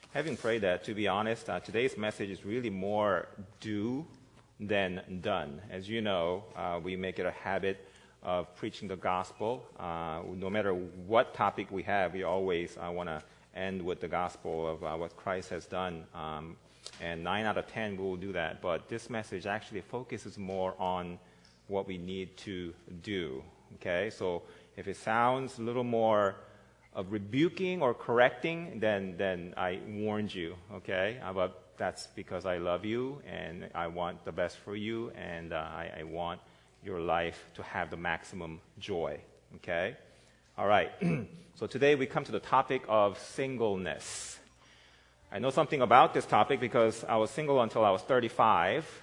Having prayed that, to be honest, today's message is really more do than done. As you know, we make it a habit of preaching the gospel. No matter what topic we have, we always want to end with the gospel of what Christ has done. And 9 out of 10 we will do that. But this message actually focuses more on what we need to do. Okay? So if it sounds a little more of rebuking or correcting, then I warned you, okay? But that's because I love you and I want the best for you, and I want your life to have the maximum joy, okay? All right. So today we come to the topic of singleness. I know something about this topic because I was single until I was 35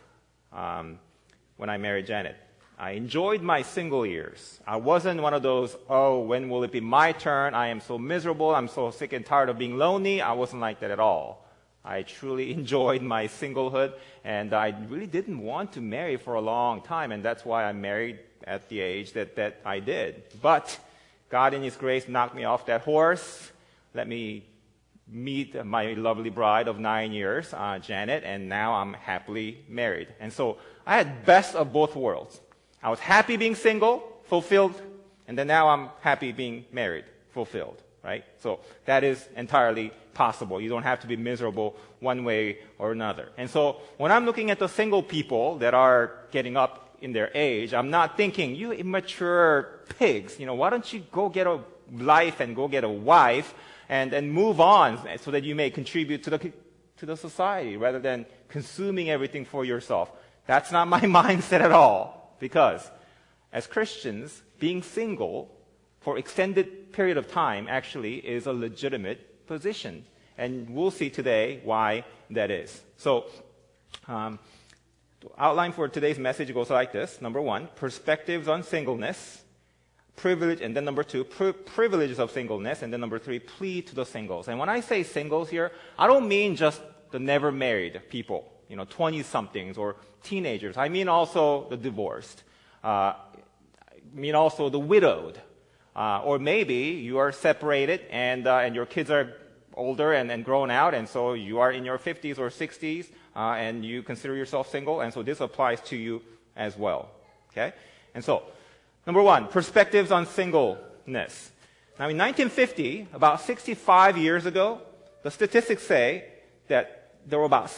when I married Janet. I enjoyed my single years. I wasn't one of those, oh, when will it be my turn? I am so miserable. I'm so sick and tired of being lonely. I wasn't like that at all. I truly enjoyed my singlehood, and I really didn't want to marry for a long time, and that's why I married at the age that I did. But God in His grace knocked me off that horse, let me meet my lovely bride of 9 years, Janet, and now I'm happily married. And so I had best of both worlds. I was happy being single, fulfilled, and then now I'm happy being married, fulfilled, right? So that is entirely possible. You don't have to be miserable one way or another. And so when I'm looking at the single people that are getting up in their age, I'm not thinking, you immature pigs, why don't you go get a life and go get a wife and move on so that you may contribute to the society rather than consuming everything for yourself. That's not my mindset at all. Because as Christians, being single for extended period of time actually is a legitimate position. And we'll see today why that is. So the outline for today's message goes like this. Number 1, perspectives on singleness, privilege, and then number 2, privileges of singleness, and then number 3, plea to the singles. And when I say singles here, I don't mean just the never married people, 20-somethings or teenagers. I mean also the divorced. I mean also the widowed. Or maybe you are separated and your kids are older and grown out, and so you are in your 50s or 60s and you consider yourself single, and so this applies to you as well. Okay? And so, number 1, perspectives on singleness. Now in 1950, about 65 years ago, the statistics say that there were about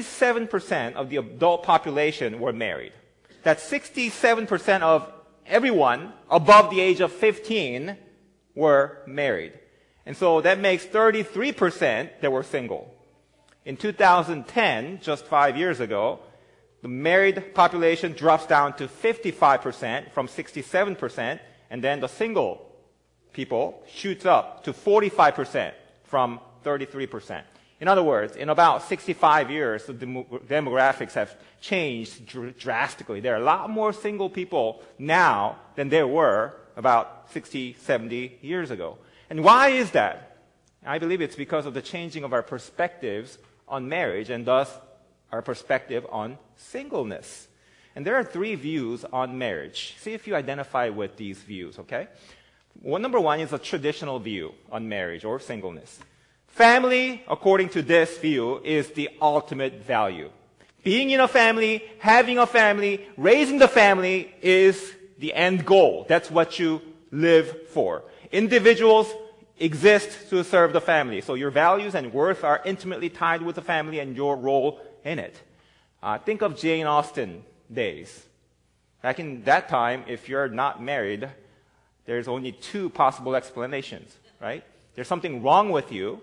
67% of the adult population were married. That's 67% of everyone above the age of 15 were married. And so that makes 33% that were single. In 2010, just 5 years ago, the married population drops down to 55% from 67%, and then the single people shoots up to 45% from 33%. In other words, in about 65 years, the demographics have changed drastically. There are a lot more single people now than there were about 60, 70 years ago. And why is that? I believe it's because of the changing of our perspectives on marriage and thus our perspective on singleness. And there are 3 views on marriage. See if you identify with these views, okay? Number 1 is a traditional view on marriage or singleness. Family, according to this view, is the ultimate value. Being in a family, having a family, raising the family is the end goal. That's what you live for. Individuals exist to serve the family. So your values and worth are intimately tied with the family and your role in it. Think of Jane Austen days. Back in that time, if you're not married, there's only 2 possible explanations, right? There's something wrong with you,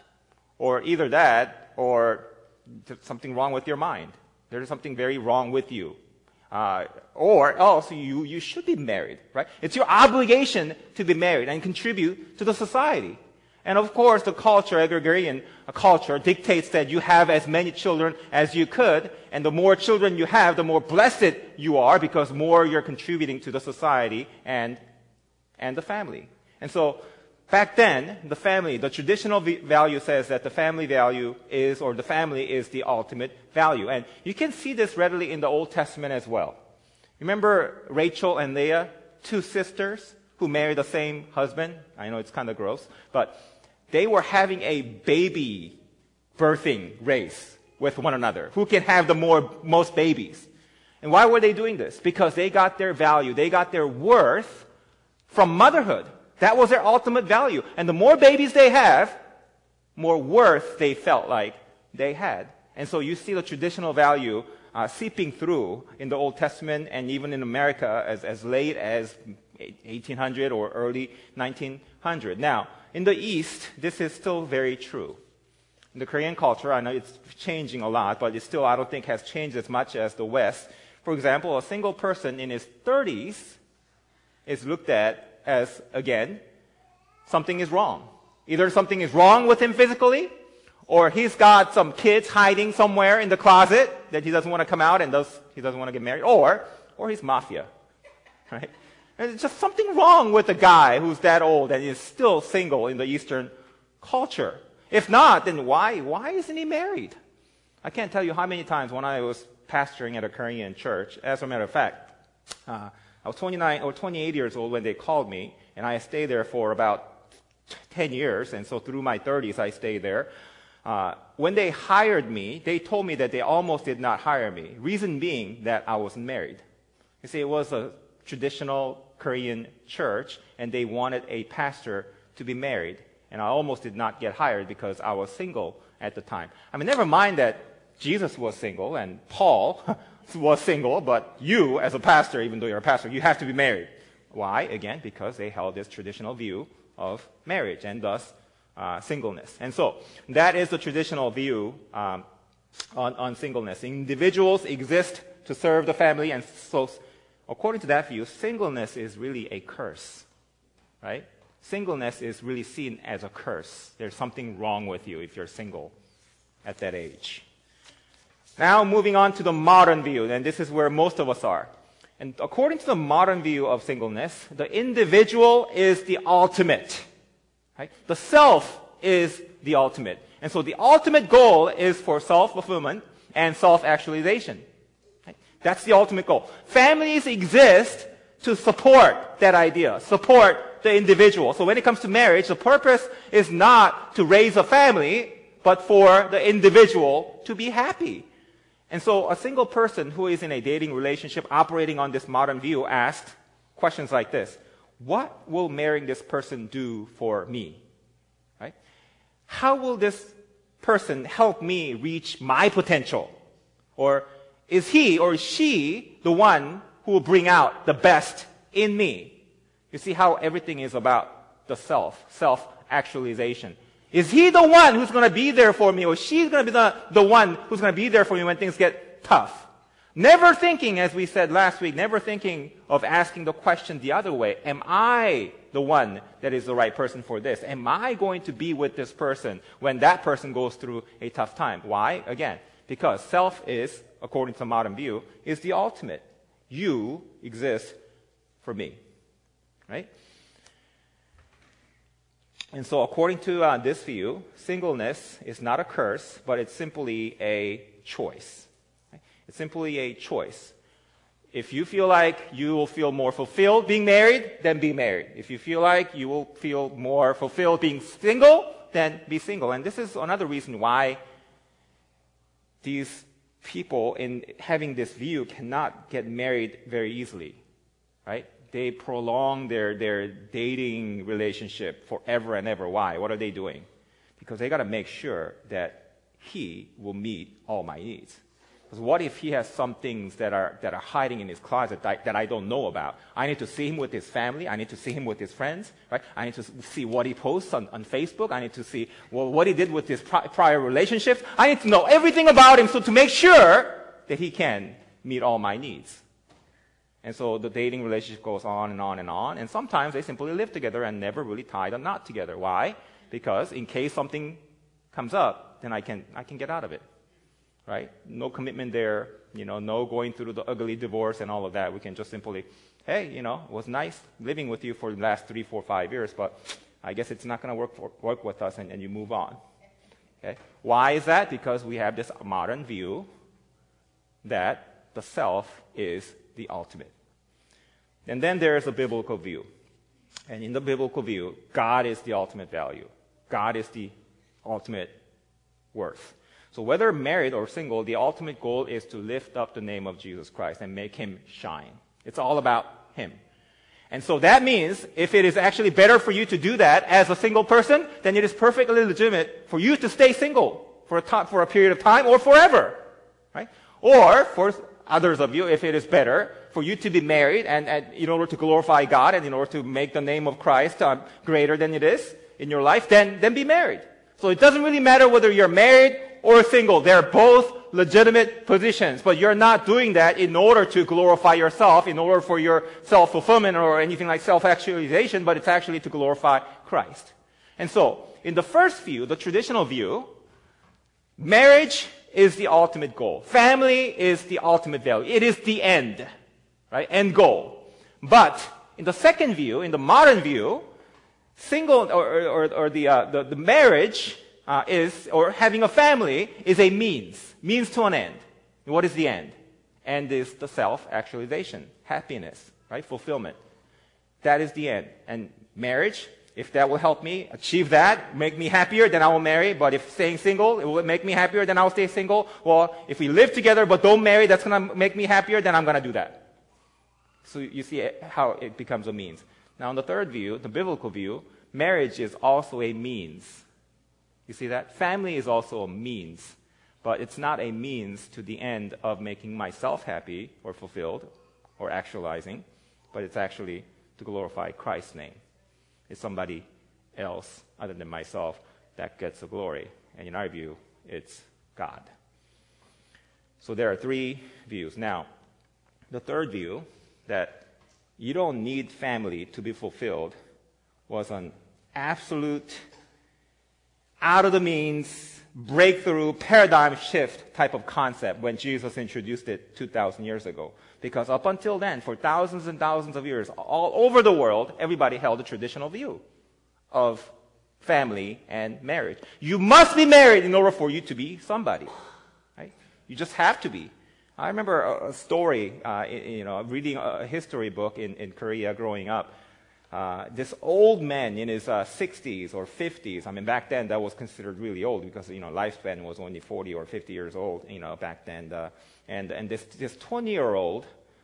or either that, or something wrong with your mind. There's something very wrong with you. Or else you should be married, right? It's your obligation to be married and contribute to the society. And of course, the culture, agrarian culture, dictates that you have as many children as you could, and the more children you have, the more blessed you are, because more you're contributing to the society and the family. And so, back then, the traditional value says that the family is the ultimate value. And you can see this readily in the Old Testament as well. Remember Rachel and Leah, 2 sisters who married the same husband? I know it's kind of gross, but they were having a baby birthing race with one another. Who can have the most babies? And why were they doing this? Because they got their value, they got their worth from motherhood. That was their ultimate value. And the more babies they have, more worth they felt like they had. And so you see the traditional value seeping through in the Old Testament and even in America as late as 1800 or early 1900. Now, in the East, this is still very true. In the Korean culture, I know it's changing a lot, but it still, I don't think, has changed as much as the West. For example, a single person in his 30s is looked at as, again, something is wrong. Either something is wrong with him physically, or he's got some kids hiding somewhere in the closet that he doesn't want to come out and he doesn't want to get married, or he's mafia, right? And there's just something wrong with a guy who's that old and is still single in the Eastern culture. If not, then why isn't he married? I can't tell you how many times when I was pastoring at a Korean church, as a matter of fact, I was 29 or 28 years old when they called me, and I stayed there for about 10 years, and so through my 30s I stayed there. When they hired me, they told me that they almost did not hire me. Reason being that I wasn't married. You see, it was a traditional Korean church, and they wanted a pastor to be married. And I almost did not get hired because I was single at the time. I mean, never mind that Jesus was single and Paul was single, but you, as a pastor, even though you're a pastor, you have to be married. Why? Again, because they held this traditional view of marriage and thus singleness. And so that is the traditional view on singleness. Individuals exist to serve the family, and so according to that view, singleness is really a curse, right? Singleness is really seen as a curse. There's something wrong with you if you're single at that age. Now moving on to the modern view, and this is where most of us are. And according to the modern view of singleness, the individual is the ultimate. Right? The self is the ultimate. And so the ultimate goal is for self-fulfillment and self-actualization. Right? That's the ultimate goal. Families exist to support that idea, support the individual. So when it comes to marriage, the purpose is not to raise a family, but for the individual to be happy. And so a single person who is in a dating relationship operating on this modern view asks questions like this. What will marrying this person do for me? Right? How will this person help me reach my potential? Or is he or she the one who will bring out the best in me? You see how everything is about the self-actualization. Is he the one who's going to be there for me, or she's going to be the one who's going to be there for me when things get tough? Never thinking, as we said last week, never thinking of asking the question the other way. Am I the one that is the right person for this? Am I going to be with this person when that person goes through a tough time? Why? Again, because self is, according to the modern view, is the ultimate. You exist for me. Right? And so according to this view, singleness is not a curse, but it's simply a choice. Right? It's simply a choice. If you feel like you will feel more fulfilled being married, then be married. If you feel like you will feel more fulfilled being single, then be single. And this is another reason why these people in having this view cannot get married very easily. Right? They prolong their dating relationship forever and ever. Why? What are they doing? Because they got to make sure that he will meet all my needs. Because what if he has some things that are hiding in his closet that I don't know about? I need to see him with his family. I need to see him with his friends. Right? I need to see what he posts on Facebook. I need to see what he did with his prior relationships. I need to know everything about him so to make sure that he can meet all my needs. And so the dating relationship goes on and on and on. And sometimes they simply live together and never really tie the knot together. Why? Because in case something comes up, then I can get out of it. Right? No commitment there. No going through the ugly divorce and all of that. We can just simply, hey, it was nice living with you for the last 3, 4, 5 years, but I guess it's not going to work with us, and you move on. Okay? Why is that? Because we have this modern view that the self is the ultimate. And then there is a biblical view. And in the biblical view, God is the ultimate value. God is the ultimate worth. So whether married or single, the ultimate goal is to lift up the name of Jesus Christ and make him shine. It's all about him. And so that means if it is actually better for you to do that as a single person, then it is perfectly legitimate for you to stay single for a period of time or forever. Right? Or for others of you, if it is better for you to be married and in order to glorify God and in order to make the name of Christ greater than it is in your life, then be married. So it doesn't really matter whether you're married or single. They're both legitimate positions, but you're not doing that in order to glorify yourself, in order for your self-fulfillment or anything like self-actualization, but it's actually to glorify Christ. And so, in the first view, the traditional view, marriage is the ultimate goal. Family is the ultimate value. It is the end, right? End goal. But in the second view, in the modern view, single or the marriage is, or having a family is a means to an end. What is the end? End is the self-actualization, happiness, right? Fulfillment. That is the end. And marriage, if that will help me achieve that, make me happier, then I will marry. But if staying single, it will make me happier, then I will stay single. Well, if we live together but don't marry, that's going to make me happier, then I'm going to do that. So you see how it becomes a means. Now, in the third view, the biblical view, marriage is also a means. You see that? Family is also a means, but it's not a means to the end of making myself happy or fulfilled or actualizing, but it's actually to glorify Christ's name. It's somebody else other than myself that gets the glory. And in our view, it's God. So there are three views. Now, the third view, that you don't need family to be fulfilled, was an absolute, out of the means, breakthrough, paradigm shift type of concept when Jesus introduced it 2,000 years ago. Because up until then, for thousands and thousands of years, all over the world, everybody held a traditional view of family and marriage. You must be married in order for you to be somebody. Right? You just have to be. I remember a story, reading a history book in Korea growing up. This old man in his 60s or 50s, I mean, back then that was considered really old because, lifespan was only 40 or 50 years old, back then. And this 20-year-old,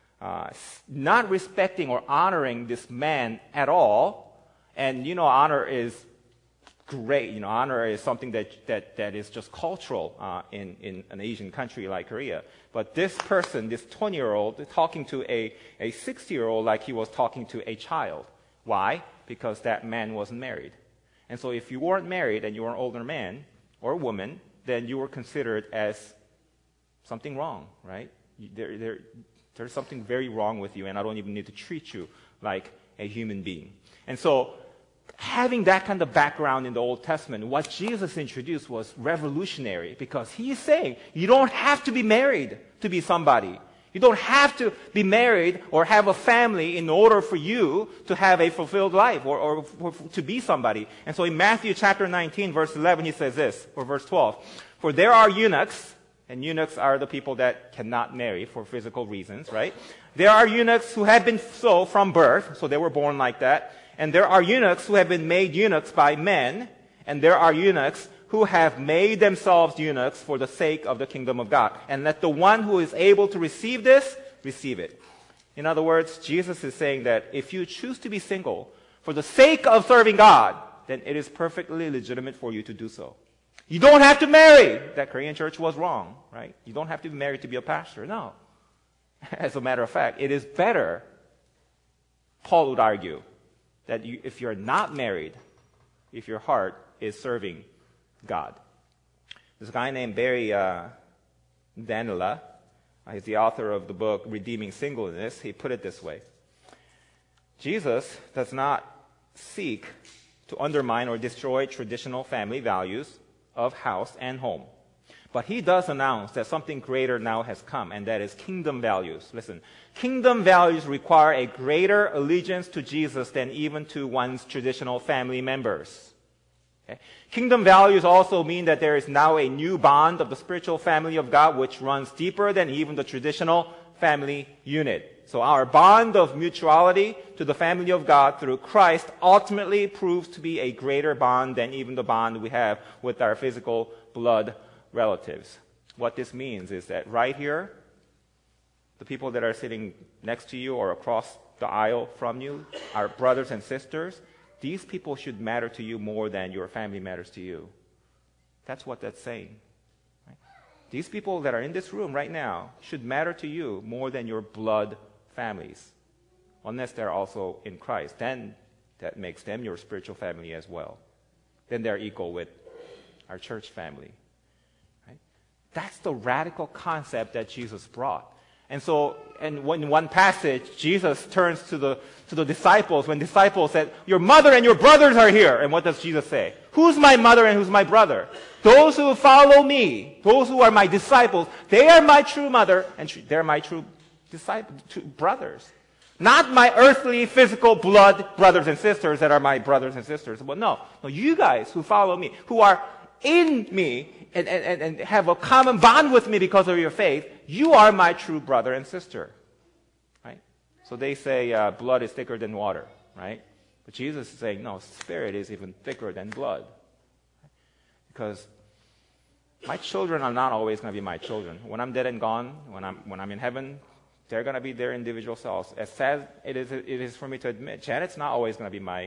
not respecting or honoring this man at all, and, honor is great. Honor is something that is just cultural in an Asian country like Korea. But this person, this 20-year-old, talking to a 60-year-old like he was talking to a child. Why? Because that man wasn't married. And so if you weren't married and you were an older man or woman, then you were considered as something wrong, right? There's something very wrong with you, and I don't even need to treat you like a human being. And so having that kind of background in the Old Testament, what Jesus introduced was revolutionary because he's saying you don't have to be married to be somebody. You don't have to be married or have a family in order for you to have a fulfilled life or to be somebody. And so in Matthew chapter 19, verse 11, he says this, or verse 12, "For there are eunuchs," and eunuchs are the people that cannot marry for physical reasons, right? "There are eunuchs who have been so from birth," so they were born like that. "And there are eunuchs who have been made eunuchs by men, and there are eunuchs who have made themselves eunuchs for the sake of the kingdom of God. And let the one who is able to receive this, receive it." In other words, Jesus is saying that if you choose to be single for the sake of serving God, then it is perfectly legitimate for you to do so. You don't have to marry. That Korean church was wrong, right? You don't have to be married to be a pastor. No. As a matter of fact, it is better, Paul would argue, that if you're not married, if your heart is serving God. This guy named Barry Danila, he's the author of the book Redeeming Singleness. He put it this way: Jesus does not seek to undermine or destroy traditional family values of house and home. But he does announce that something greater now has come, and that is kingdom values. Listen, kingdom values require a greater allegiance to Jesus than even to one's traditional family members. Okay? Kingdom values also mean that there is now a new bond of the spiritual family of God which runs deeper than even the traditional family unit. So our bond of mutuality to the family of God through Christ ultimately proves to be a greater bond than even the bond we have with our physical blood relatives. What this means is that right here, the people that are sitting next to you or across the aisle from you are brothers and sisters. These people should matter to you more than your family matters to you. That's what that's saying. Right? These people that are in this room right now should matter to you more than your blood families, unless they're also in Christ. Then that makes them your spiritual family as well. Then they're equal with our church family. Right? That's the radical concept that Jesus brought. And so, in one passage, Jesus turns to the disciples when disciples said, "Your mother and your brothers are here." And what does Jesus say? "Who's my mother and who's my brother? Those who follow me, those who are my disciples, they are my true mother and they're my true brothers. Not my earthly, physical blood brothers and sisters that are my brothers and sisters. But no, you guys who follow me, who are in me and have a common bond with me because of your faith, you are my true brother and sister." Right? So they say blood is thicker than water, right? But Jesus is saying, no, spirit is even thicker than blood. Because my children are not always going to be my children. When I'm dead and gone, when I'm in heaven, they're going to be their individual selves. As sad it is for me to admit, Janet's not always going to be my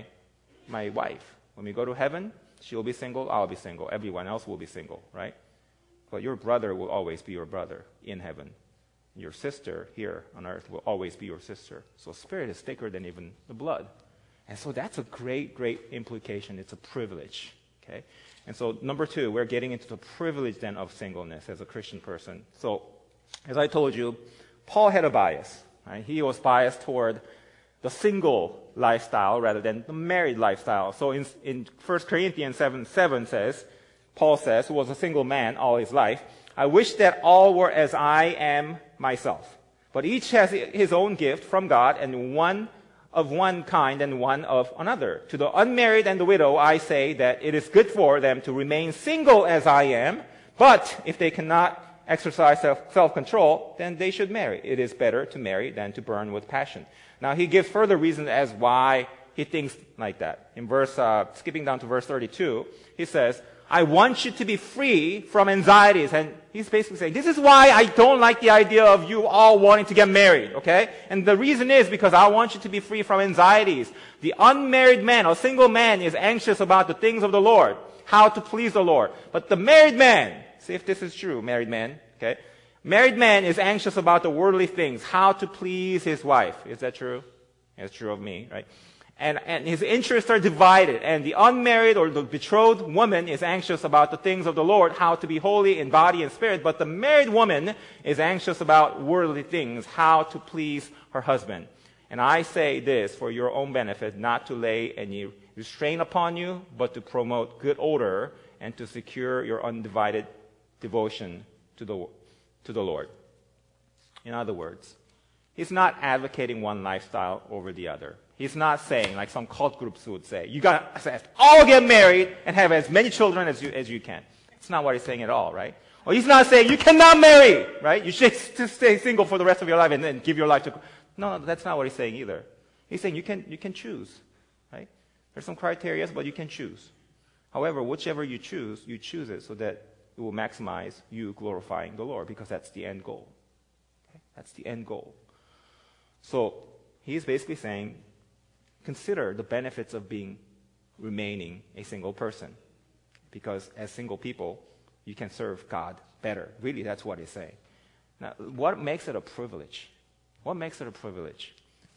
wife. When we go to heaven, she'll be single, I'll be single. Everyone else will be single, right? But your brother will always be your brother in heaven. Your sister here on earth will always be your sister. So spirit is thicker than even the blood. And so that's a great, great implication. It's a privilege, okay? And so number 2, we're getting into the privilege then of singleness as a Christian person. So as I told you, Paul had a bias. Right? He was biased toward the single lifestyle rather than the married lifestyle. So in 1 Corinthians 7 says, Paul says, who was a single man all his life, "I wish that all were as I am myself. But each has his own gift from God, and one of one kind and one of another. To the unmarried and the widow, I say that it is good for them to remain single as I am, but if they cannot exercise self-control, then they should marry. It is better to marry than to burn with passion." Now he gives further reasons as why he thinks like that. In skipping down to verse 32, he says, "I want you to be free from anxieties." And he's basically saying, this is why I don't like the idea of you all wanting to get married, okay? And the reason is because I want you to be free from anxieties. The unmarried man or single man is anxious about the things of the Lord, how to please the Lord. But the married man, see if this is true, married man, okay? Married man is anxious about the worldly things, how to please his wife. Is that true? It's true of me, right? And his interests are divided. And the unmarried or the betrothed woman is anxious about the things of the Lord, how to be holy in body and spirit. But the married woman is anxious about worldly things, how to please her husband. And I say this for your own benefit, not to lay any restraint upon you, but to promote good order and to secure your undivided devotion to the Lord. In other words, he's not advocating one lifestyle over the other. He's not saying, like some cult groups would say, you got to all get married and have as many children as you can. It's not what he's saying at all, right? Or he's not saying you cannot marry, right? You should just stay single for the rest of your life and then give your life to... No, that's not what he's saying either. He's saying you can choose, right? There's some criteria, but you can choose. However, whichever you choose it so that it will maximize you glorifying the Lord, because that's the end goal. Okay? That's the end goal. So he's basically saying, consider the benefits of remaining a single person. Because as single people, you can serve God better. Really, that's what he's saying. Now, what makes it a privilege? What makes it a privilege?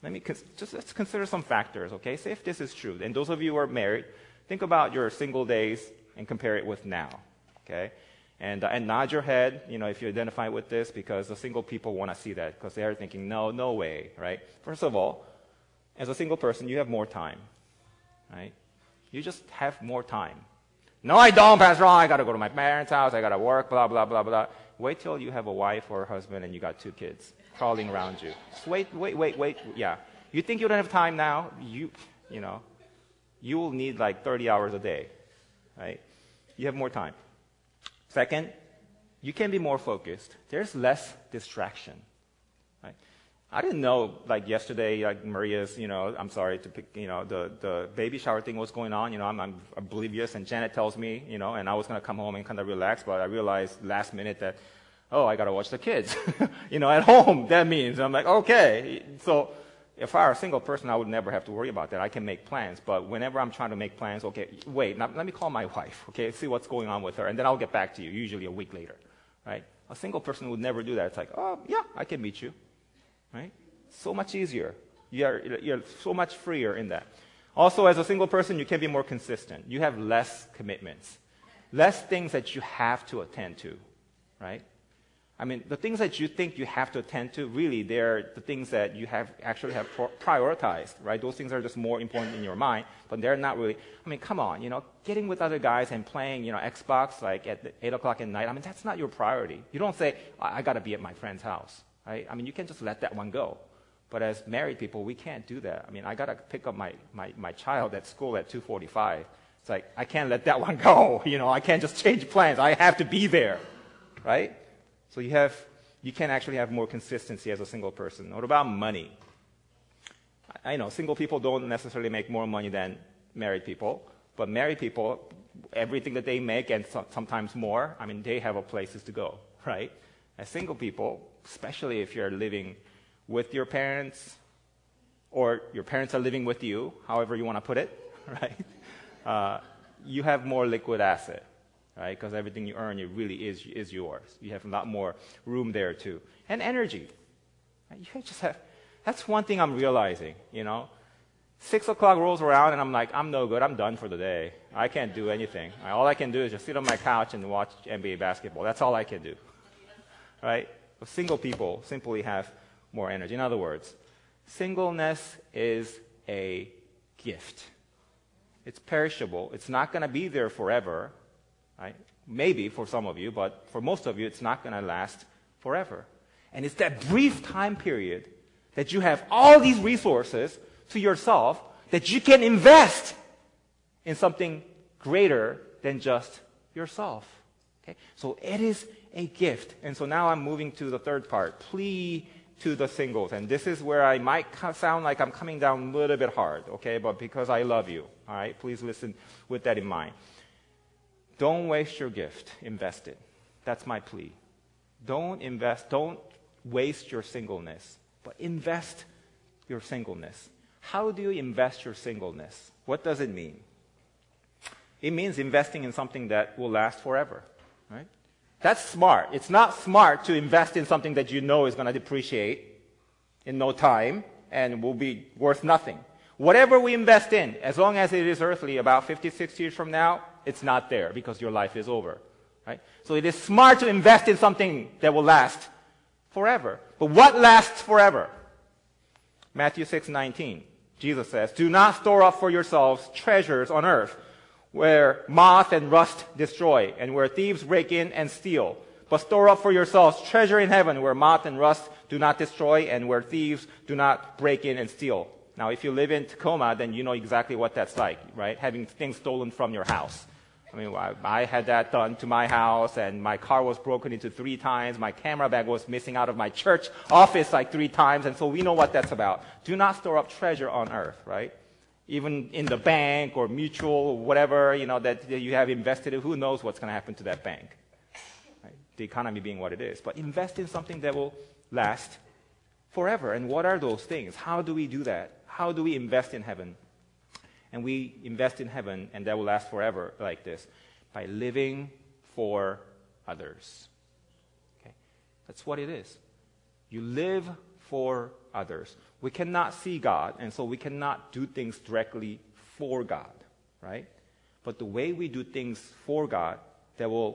Let's consider some factors, okay? Say if this is true. And those of you who are married, think about your single days and compare it with now, okay? And nod your head, if you identify with this, because the single people want to see that, because they are thinking, no way, right? First of all, as a single person, you have more time, right? You just have more time. No, I don't, Pastor. I got to go to my parents' house. I got to work, blah, blah, blah, blah. Wait till you have a wife or a husband and you got 2 kids crawling around you. Just wait. Yeah. You think you don't have time now? You will need like 30 hours a day, right? You have more time. Second, you can be more focused. There's less distraction, right? I didn't know, like yesterday, like Maria's, I'm sorry to pick, the baby shower thing was going on. I'm oblivious, and Janet tells me, and I was going to come home and kind of relax, but I realized last minute that, I got to watch the kids, at home. That means I'm like, okay. So if I were a single person, I would never have to worry about that. I can make plans, but whenever I'm trying to make plans, okay, wait, now let me call my wife, okay, see what's going on with her, and then I'll get back to you, usually a week later, right? A single person would never do that. It's like, oh, yeah, I can meet you. Right? So much easier. You're so much freer in that. Also, as a single person, you can be more consistent. You have less commitments, less things that you have to attend to, right? I mean, the things that you think you have to attend to, really, they're the things that you actually have prioritized, right? Those things are just more important in your mind, but they're not really. I mean, come on, getting with other guys and playing, Xbox like at 8 o'clock at night. I mean, that's not your priority. You don't say, I got to be at my friend's house. Right? I mean, you can just let that one go. But as married people, we can't do that. I mean, I got to pick up my child at school at 2:45. It's like, I can't let that one go. I can't just change plans. I have to be there. Right? So you can actually have more consistency as a single person. What about money? I know single people don't necessarily make more money than married people. But married people, everything that they make and sometimes more, I mean, they have places to go. Right? As single people, especially if you're living with your parents or your parents are living with you, however you want to put it, right? You have more liquid asset, right? Because everything you earn, it really is yours. You have a lot more room there too. And energy. Right? You just have, that's one thing I'm realizing, 6 o'clock rolls around and I'm like, I'm no good. I'm done for the day. I can't do anything. All I can do is just sit on my couch and watch NBA basketball. That's all I can do. Right? Single people simply have more energy. In other words, singleness is a gift. It's perishable. It's not going to be there forever. Right? Maybe for some of you, but for most of you, it's not going to last forever. And it's that brief time period that you have all these resources to yourself that you can invest in something greater than just yourself. Okay? So it is a gift. And so now I'm moving to the third part, plea to the singles. And this is where I might sound like I'm coming down a little bit hard, okay? But because I love you, all right? Please listen with that in mind. Don't waste your gift. Invest it. That's my plea. Don't waste your singleness, but invest your singleness. How do you invest your singleness? What does it mean? It means investing in something that will last forever, right? That's smart. It's not smart to invest in something that you know is going to depreciate in no time and will be worth nothing. Whatever we invest in, as long as it is earthly, about 50, 60 years from now, it's not there because your life is over. Right? So it is smart to invest in something that will last forever. But what lasts forever? Matthew 6:19. Jesus says, "Do not store up for yourselves treasures on earth, where moth and rust destroy, and where thieves break in and steal. But store up for yourselves treasure in heaven, where moth and rust do not destroy, and where thieves do not break in and steal." Now, if you live in Tacoma, then you know exactly what that's like, right? Having things stolen from your house. I mean, I had that done to my house, and my car was broken into 3 times. My camera bag was missing out of my church office like 3 times, and so we know what that's about. Do not store up treasure on earth, right? Even in the bank or mutual, whatever, that you have invested in, who knows what's going to happen to that bank? Right? The economy being what it is. But invest in something that will last forever. And what are those things? How do we do that? How do we invest in heaven? And we invest in heaven, and that will last forever like this, by living for others. Okay? That's what it is. You live for others. We cannot see God, and so we cannot do things directly for God, right? But the way we do things for God that will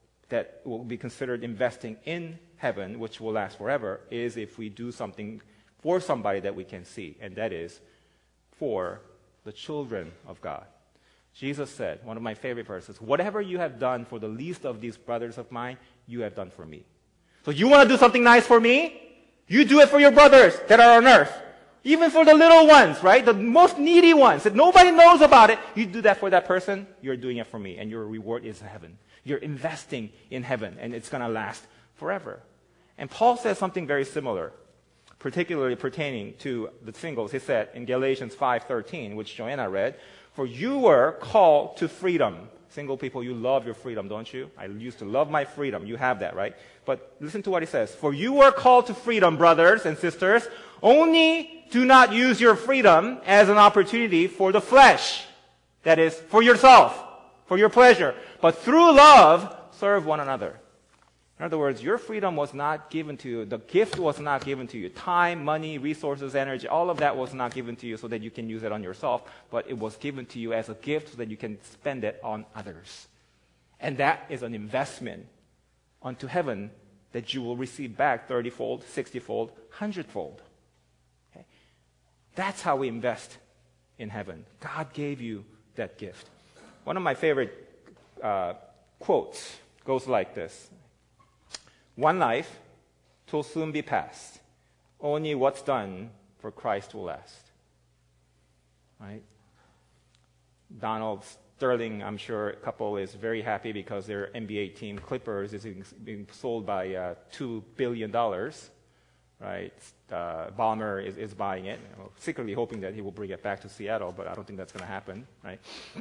be considered investing in heaven, which will last forever, is if we do something for somebody that we can see, and that is for the children of God. Jesus said, one of my favorite verses, "Whatever you have done for the least of these brothers of mine, you have done for me." So you want to do something nice for me? You do it for your brothers that are on earth. Even for the little ones, right? The most needy ones that nobody knows about it. You do that for that person, you're doing it for me, and your reward is heaven. You're investing in heaven, and it's going to last forever. And Paul says something very similar. particularly pertaining to the singles. He said in Galatians 5:13, which Joanna read, "For you were called to freedom." Single people, you love your freedom, don't you? I used to love my freedom. You have that, right? But listen to what he says. "For you were called to freedom, brothers and sisters. Only do not use your freedom as an opportunity for the flesh." That is, for yourself, for your pleasure. "But through love, serve one another." In other words, your freedom was not given to you. The gift was not given to you. Time, money, resources, energy, all of that was not given to you so that you can use it on yourself, but it was given to you as a gift so that you can spend it on others. And that is an investment unto heaven that you will receive back 30-fold, 60-fold, 100-fold. Okay? That's how we invest in heaven. God gave you that gift. One of my favorite quotes goes like this. "One life will soon be past. Only what's done for Christ will last." Right? Donald Sterling, I'm sure a couple is very happy because their NBA team, Clippers, is being sold by $2 billion. Right? Ballmer is buying it, secretly hoping that he will bring it back to Seattle, but I don't think that's going to happen. Right?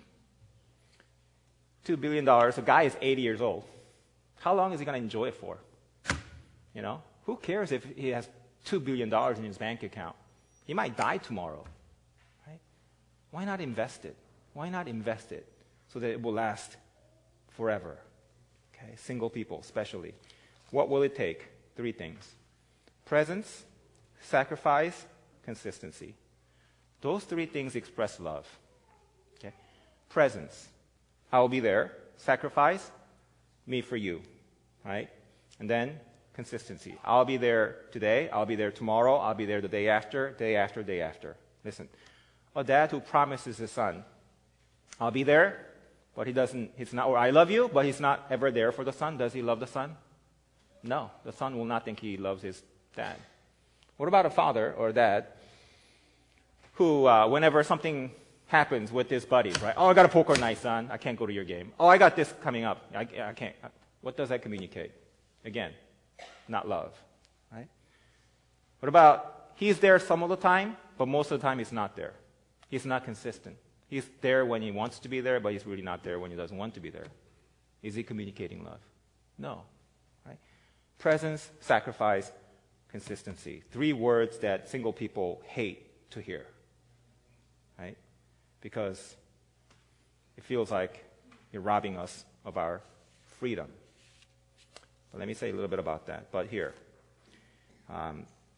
$2 billion. The guy is 80 years old. How long is he going to enjoy it for? You know, who cares if he has $2 billion in his bank account? He might die tomorrow. Right? Why not invest it? Why not invest it so that it will last forever? Okay, single people especially. What will it take? 3 things. Presence, sacrifice, consistency. Those 3 things express love. Okay? Presence. I will be there. Sacrifice, me for you. Right? And then consistency. I'll be there today. I'll be there tomorrow. I'll be there the day after, day after, day after. Listen, a dad who promises his son, I'll be there, but he's not, or I love you, but he's not ever there for the son. Does he love the son? No. The son will not think he loves his dad. What about a father or a dad who, whenever something happens with his buddies, right? "Oh, I got a poker night, son. I can't go to your game. Oh, I got this coming up. I can't." What does that communicate? Again, not love, right? What about he's there some of the time, but most of the time he's not there. He's not consistent. He's there when he wants to be there, but he's really not there when he doesn't want to be there. Is he communicating love? No, right? Presence, sacrifice, consistency. 3 words that single people hate to hear, right? Because it feels like you're robbing us of our freedom. But let me say a little bit about that. But here, I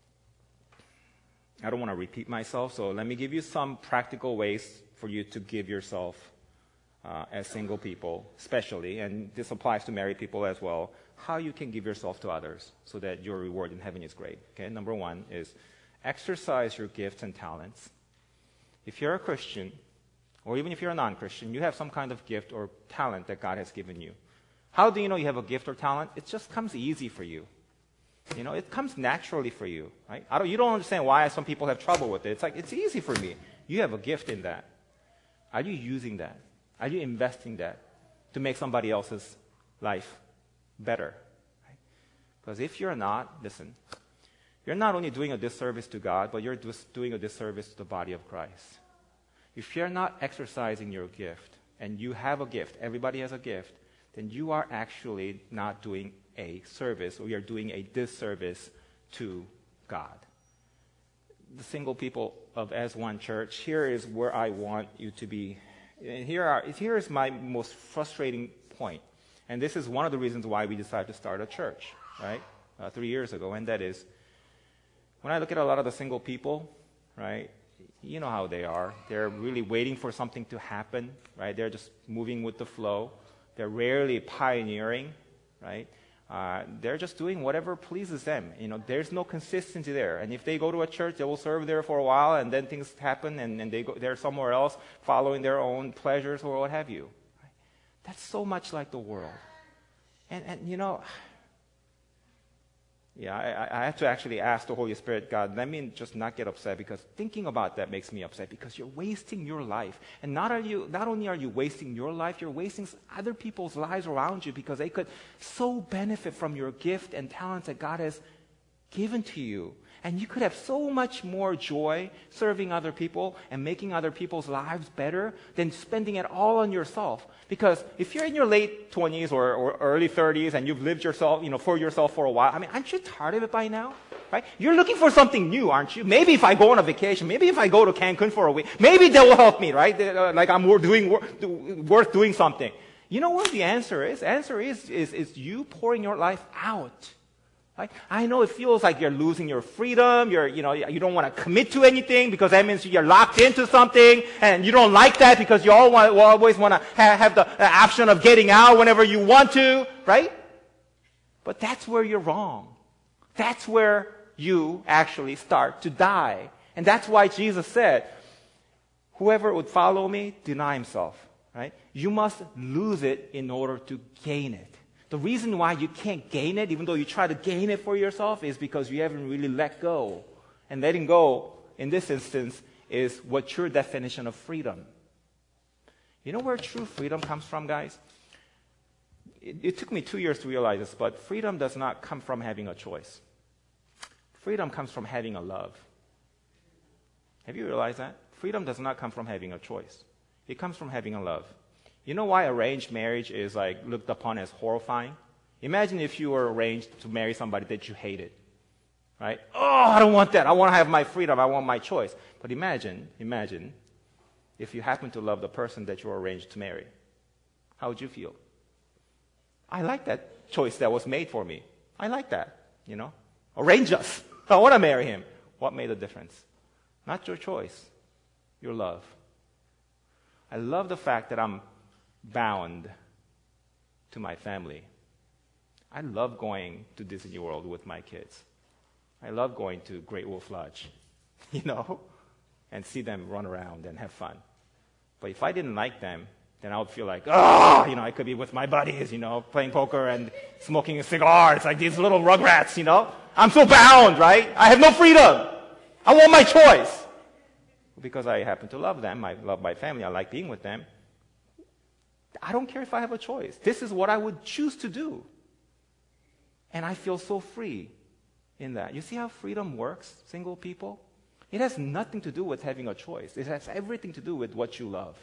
don't want to repeat myself, so let me give you some practical ways for you to give yourself as single people, especially, and this applies to married people as well, how you can give yourself to others so that your reward in heaven is great. Okay, number 1 is exercise your gifts and talents. If you're a Christian, or even if you're a non-Christian, you have some kind of gift or talent that God has given you. How do you know you have a gift or talent? It just comes easy for you. You know, it comes naturally for you. Right? You don't understand why some people have trouble with it. It's like, it's easy for me. You have a gift in that. Are you using that? Are you investing that to make somebody else's life better? Right? Because if you're not, listen, you're not only doing a disservice to God, but you're just doing a disservice to the body of Christ. If you're not exercising your gift, and you have a gift, everybody has a gift, then you are actually not doing a service, or you're doing a disservice to God. The single people of As One Church, here is where I want you to be. And here is my most frustrating point. And this is one of the reasons why we decided to start a church, right? 3 years ago. And that is, when I look at a lot of the single people, right, you know how they are. They're really waiting for something to happen, right? They're just moving with the flow. They're rarely pioneering, right? They're just doing whatever pleases them. You know, there's no consistency there. And if they go to a church, they will serve there for a while, and then things happen, and they're somewhere else following their own pleasures or what have you. Right? That's so much like the world. And you know, yeah, I have to actually ask the Holy Spirit, God, let me just not get upset, because thinking about that makes me upset, because you're wasting your life. And not only are you wasting your life, you're wasting other people's lives around you, because they could so benefit from your gift and talents that God has given to you. And you could have so much more joy serving other people and making other people's lives better than spending it all on yourself. Because if you're in your late 20s or early 30s and you've lived yourself, for yourself for a while, aren't you tired of it by now? Right? You're looking for something new, aren't you? Maybe if I go on a vacation, maybe if I go to Cancun for a week, maybe that will help me, right? Like I'm worth doing something. You know what the answer is? The answer is you pouring your life out. Right? I know it feels like you're losing your freedom. You don't want to commit to anything because that means you're locked into something, and you don't like that because you always want to have the option of getting out whenever you want to, right? But that's where you're wrong. That's where you actually start to die. And that's why Jesus said, whoever would follow me, deny himself, right? You must lose it in order to gain it. The reason why you can't gain it, even though you try to gain it for yourself, is because you haven't really let go. And letting go, in this instance, is what's your definition of freedom. You know where true freedom comes from, guys? It took me 2 years to realize this, but freedom does not come from having a choice. Freedom comes from having a love. Have you realized that? Freedom does not come from having a choice. It comes from having a love. You know why arranged marriage is looked upon as horrifying? Imagine if you were arranged to marry somebody that you hated, right? Oh, I don't want that. I want to have my freedom. I want my choice. But imagine if you happen to love the person that you're arranged to marry. How would you feel? I like that choice that was made for me. I like that, Arrange us. I want to marry him. What made the difference? Not your choice, your love. I love the fact that I'm bound to my family. I love going to Disney World with my kids. I love going to Great Wolf Lodge, and see them run around and have fun. But if I didn't like them, then I would feel like, I could be with my buddies, playing poker and smoking a cigar. It's like these little rugrats, I'm so bound, right? I have no freedom. I want my choice. Because I happen to love them. I love my family. I like being with them. I don't care if I have a choice. This is what I would choose to do. And I feel so free in that. You see how freedom works, single people? It has nothing to do with having a choice. It has everything to do with what you love.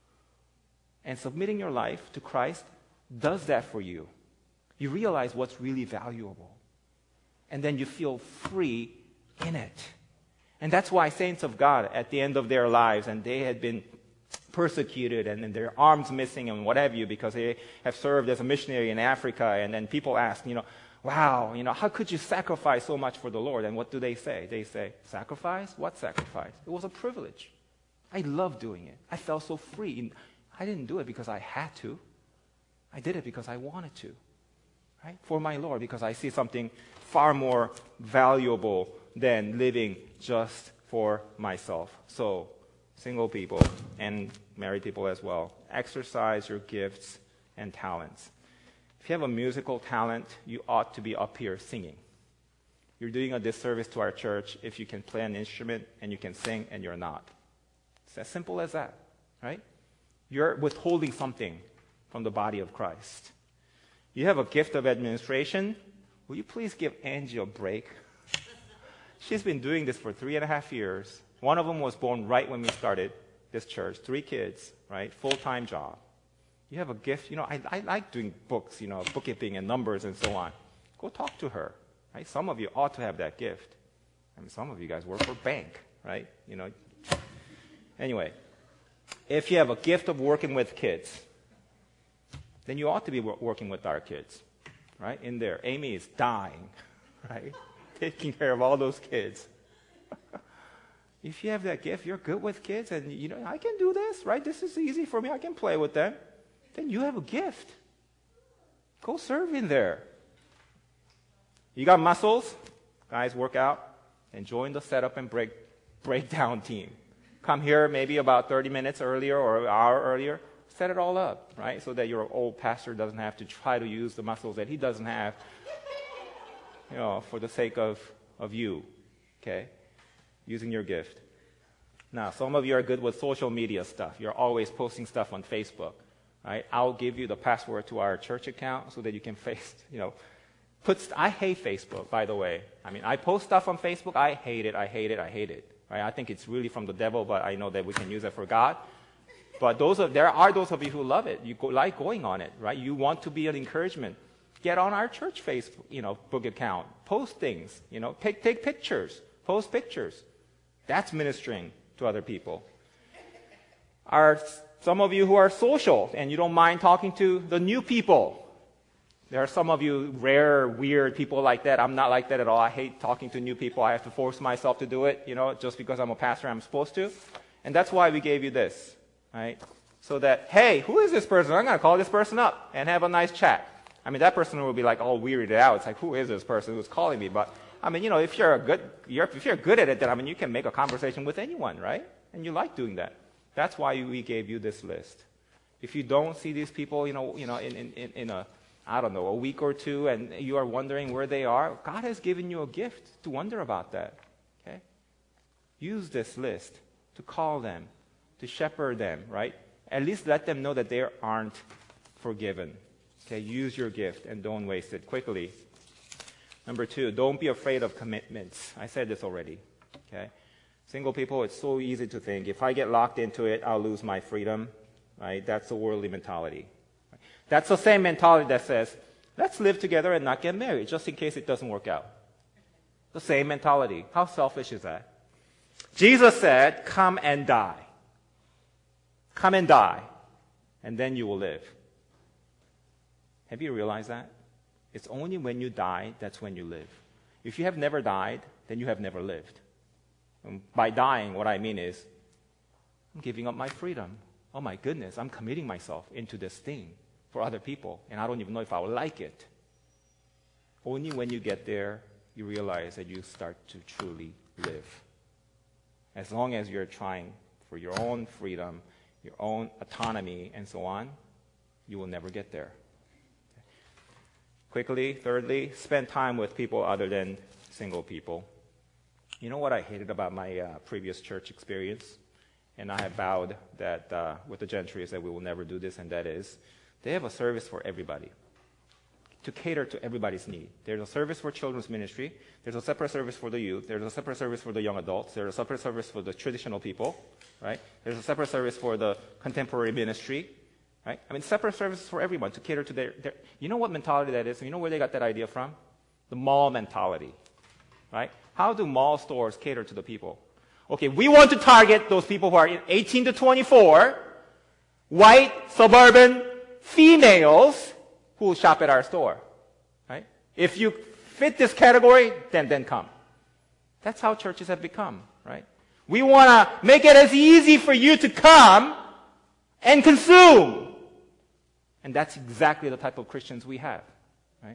And submitting your life to Christ does that for you. You realize what's really valuable. And then you feel free in it. And that's why saints of God, at the end of their lives, and they had been persecuted and their arms missing and what have you because they have served as a missionary in Africa, and then people ask, wow, how could you sacrifice so much for the Lord? And what do they say? They say, sacrifice? What sacrifice? It was a privilege. I love doing it. I felt so free. I didn't do it because I had to. I did it because I wanted to, right? For my Lord, because I see something far more valuable than living just for myself. So, single people and married people as well, exercise your gifts and talents. If you have a musical talent, you ought to be up here singing. You're doing a disservice to our church if you can play an instrument and you can sing and you're not. It's as simple as that, right? You're withholding something from the body of Christ. You have a gift of administration. Will you please give Angie a break? She's been doing this for 3.5 years. One of them was born right when we started this church. 3 kids, right? Full-time job. You have a gift. I like doing books, bookkeeping and numbers and so on. Go talk to her, right? Some of you ought to have that gift. Some of you guys work for bank, right? Anyway, if you have a gift of working with kids, then you ought to be working with our kids, right? In there. Amy is dying, right? Taking care of all those kids. If you have that gift, you're good with kids, and I can do this, right? This is easy for me. I can play with them. Then you have a gift. Go serve in there. You got muscles? Guys, work out and join the setup and breakdown team. Come here maybe about 30 minutes earlier or an hour earlier. Set it all up, right? So that your old pastor doesn't have to try to use the muscles that he doesn't have, for the sake of you, okay? Using your gift. Now, some of you are good with social media stuff. You're always posting stuff on Facebook, right? I'll give you the password to our church account so that you can I hate Facebook, by the way. I mean, I post stuff on Facebook. I hate it. Right? I think it's really from the devil, but I know that we can use it for God. But there are those of you who love it. You like going on it, right? You want to be an encouragement. Get on our church Facebook, book account. Post things, take pictures. Post pictures. That's ministering to other people. Some of you who are social and you don't mind talking to the new people. There are some of you rare, weird people like that. I'm not like that at all. I hate talking to new people. I have to force myself to do it, just because I'm a pastor, I'm supposed to. And that's why we gave you this, right? So that, hey, who is this person? I'm going to call this person up and have a nice chat. I mean, that person will be like all weirded out. It's like, who is this person who's calling me? But, I mean, if you're good at it, then, I mean, you can make a conversation with anyone, right? And you like doing that. That's why we gave you this list. If you don't see these people, in a week or two, and you are wondering where they are, God has given you a gift to wonder about that. Okay? Use this list to call them, to shepherd them, right? At least let them know that they aren't forgiven. Okay? Use your gift and don't waste it. Quickly. Number 2, don't be afraid of commitments. I said this already. Okay? Single people, it's so easy to think, if I get locked into it, I'll lose my freedom. Right? That's the worldly mentality. That's the same mentality that says, let's live together and not get married, just in case it doesn't work out. The same mentality. How selfish is that? Jesus said, come and die. Come and die, and then you will live. Have you realized that? It's only when you die, that's when you live. If you have never died, then you have never lived. And by dying, what I mean is, I'm giving up my freedom. Oh my goodness, I'm committing myself into this thing for other people, and I don't even know if I will like it. Only when you get there, you realize that you start to truly live. As long as you're trying for your own freedom, your own autonomy, and so on, you will never get there. Quickly, thirdly, spend time with people other than single people. You know what I hated about my previous church experience? And I have vowed that with the Gentries that we will never do this, and that is, they have a service for everybody, to cater to everybody's need. There's a service for children's ministry. There's a separate service for the youth. There's a separate service for the young adults. There's a separate service for the traditional people, right? There's a separate service for the contemporary ministry, right? I mean, separate services for everyone to cater to their. You know what mentality that is? You know where they got that idea from? The mall mentality, right? How do mall stores cater to the people? Okay, we want to target those people who are 18 to 24, white, suburban, females who will shop at our store, right? If you fit this category, then come. That's how churches have become, right? We want to make it as easy for you to come and consume. And that's exactly the type of Christians we have, right?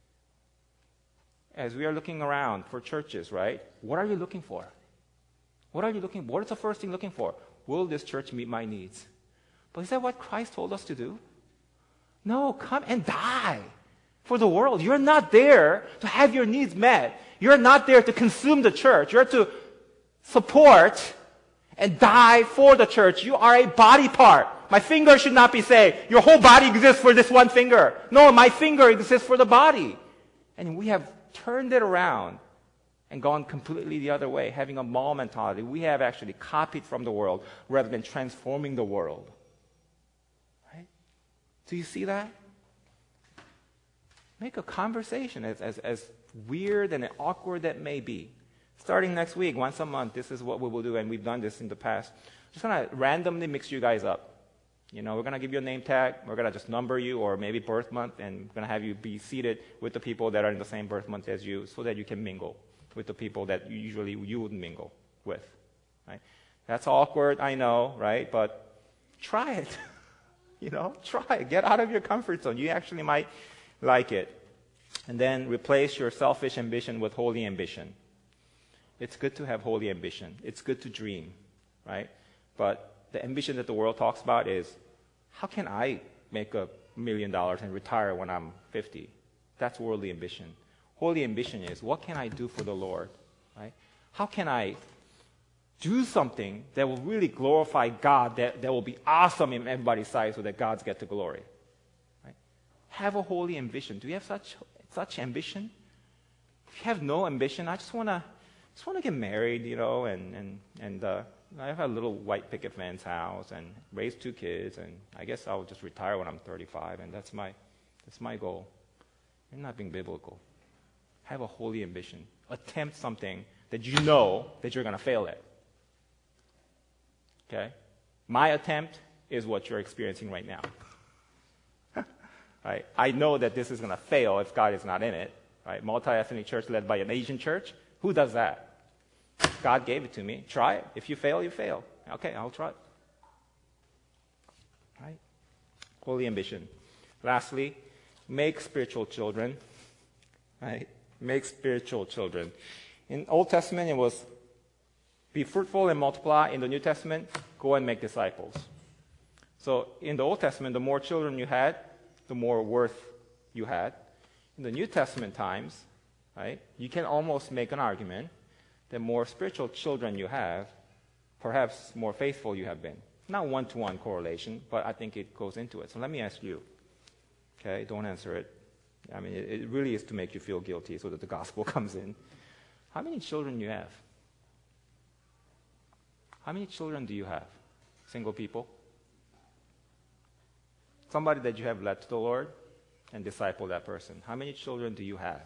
As we are looking around for churches, right? What are you looking for? What are you looking for? What is the first thing looking for? Will this church meet my needs? But is that what Christ told us to do? No, come and die for the world. You're not there to have your needs met. You're not there to consume the church. You're to support and die for the church. You are a body part. My finger should not be saying, your whole body exists for this one finger. No, my finger exists for the body. And we have turned it around and gone completely the other way, having a mall mentality. We have actually copied from the world rather than transforming the world. Right? Do you see that? Make a conversation, as weird and awkward that may be. Starting next week, once a month, this is what we will do, and we've done this in the past. Just going to randomly mix you guys up. We're going to give you a name tag. We're going to just number you, or maybe birth month, and we're going to have you be seated with the people that are in the same birth month as you so that you can mingle with the people that usually you wouldn't mingle with. Right? That's awkward, I know, right? But try it. Try it. Get out of your comfort zone. You actually might like it. And then replace your selfish ambition with holy ambition. It's good to have holy ambition. It's good to dream, right? But the ambition that the world talks about is, how can I make $1 million and retire when I'm 50? That's worldly ambition. Holy ambition is, what can I do for the Lord, right? How can I do something that will really glorify God, that will be awesome in everybody's sight so that God's get the glory, right? Have a holy ambition. Do you have such such ambition? If you have no ambition, I just want to get married, and I have a little white picket fence house and raise 2 kids, and I guess I'll just retire when I'm 35, and that's my goal. You're not being biblical. Have a holy ambition. Attempt something that you know that you're going to fail at. Okay? My attempt is what you're experiencing right now. Right? I know that this is going to fail if God is not in it. Right? Multi-ethnic church led by an Asian church. Who does that? God gave it to me. Try it. If you fail, you fail. Okay, I'll try it. Right? Holy ambition. Lastly, make spiritual children. Right? Make spiritual children. In Old Testament, it was be fruitful and multiply. In the New Testament, go and make disciples. So in the Old Testament, the more children you had, the more worth you had. In the New Testament times, right, you can almost make an argument that more spiritual children you have, perhaps more faithful you have been. Not one-to-one correlation, but I think it goes into it. So let me ask you. Okay, don't answer it. I mean, it really is to make you feel guilty so that the gospel comes in. How many children do you have? How many children do you have? Single people? Somebody that you have led to the Lord and disciple that person. How many children do you have?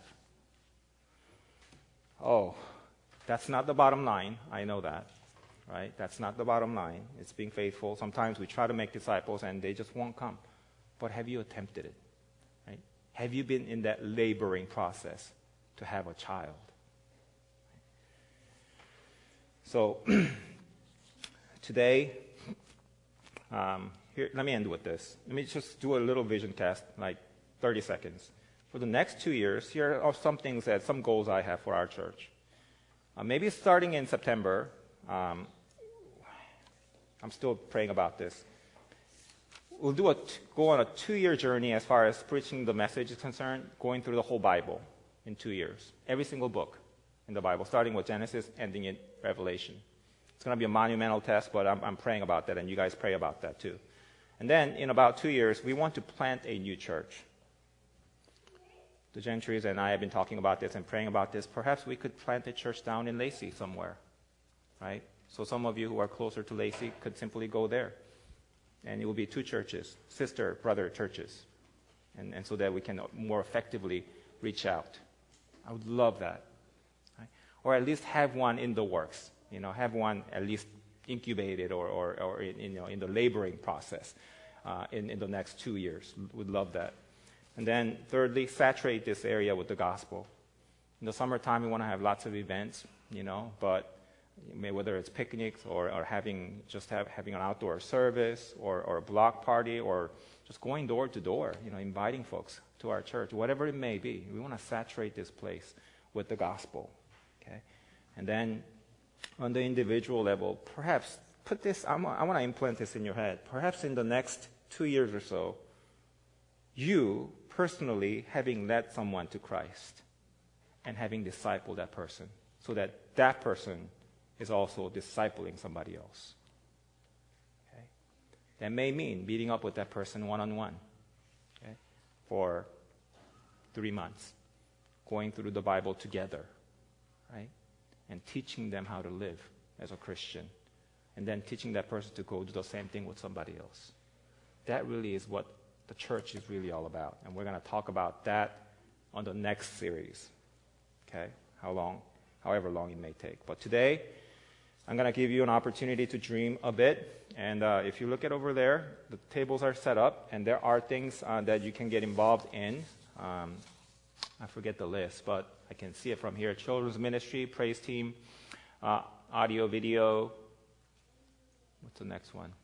Oh, that's not the bottom line. I know that. Right? That's not the bottom line. It's being faithful. Sometimes we try to make disciples and they just won't come. But have you attempted it? Right? Have you been in that laboring process to have a child? So, today, here, let me end with this. Let me just do a little vision cast, like 30 seconds. For the next 2 years, here are some goals I have for our church. Maybe starting in September, I'm still praying about this. We'll go on a 2-year journey as far as preaching the message is concerned, going through the whole Bible in 2 years. Every single book in the Bible, starting with Genesis, ending in Revelation. It's going to be a monumental test, but I'm praying about that, and you guys pray about that too. And then, in about 2 years, we want to plant a new church. The Gentrys and I have been talking about this and praying about this. Perhaps we could plant a church down in Lacey somewhere, right? So some of you who are closer to Lacey could simply go there. And it will be 2 churches, sister, brother churches, and so that we can more effectively reach out. I would love that. Right? Or at least have one in the works. Have one at least incubated or in the laboring process in the next 2 years. Would love that. And then thirdly, saturate this area with the gospel. In the summertime, we want to have lots of events, but whether it's picnics or having an outdoor service or a block party or just going door to door, inviting folks to our church, whatever it may be. We want to saturate this place with the gospel. Okay? And then on the individual level, perhaps put this, I want to implant this in your head. Perhaps in the next 2 years or so, you personally having led someone to Christ and having discipled that person so that that person is also discipling somebody else. Okay? That may mean meeting up with that person one-on-one, okay, for 3 months, going through the Bible together, right? And teaching them how to live as a Christian, and then teaching that person to go do the same thing with somebody else. That really is what the church is really all about. And we're going to talk about that on the next series. Okay? However long it may take. But today, I'm going to give you an opportunity to dream a bit. And if you look at over there, the tables are set up, and there are things that you can get involved in. I forget the list, but I can see it from here. Children's ministry, praise team, audio, video. What's the next one?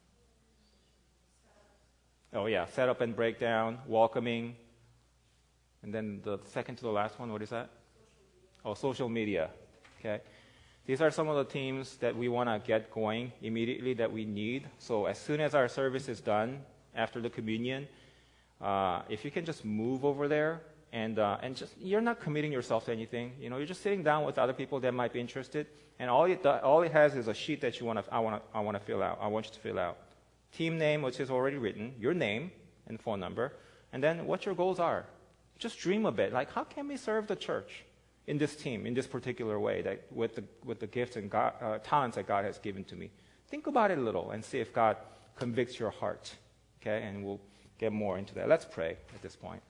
Oh, yeah, setup and breakdown, welcoming. And then the second to the last one, what is that? Oh, social media. Okay. These are some of the teams that we want to get going immediately that we need. So as soon as our service is done, after the communion, if you can just move over there and just, you're not committing yourself to anything. You're just sitting down with other people that might be interested. And all it has is a sheet that I want to fill out. I want you to fill out. Team name, which is already written, your name and phone number, and then what your goals are. just dream a bit. Like, how can we serve the church in this team, in this particular way, that with the gifts and talents that God has given to me? Think about it a little and see if God convicts your heart. Okay, and we'll get more into that. Let's pray at this point.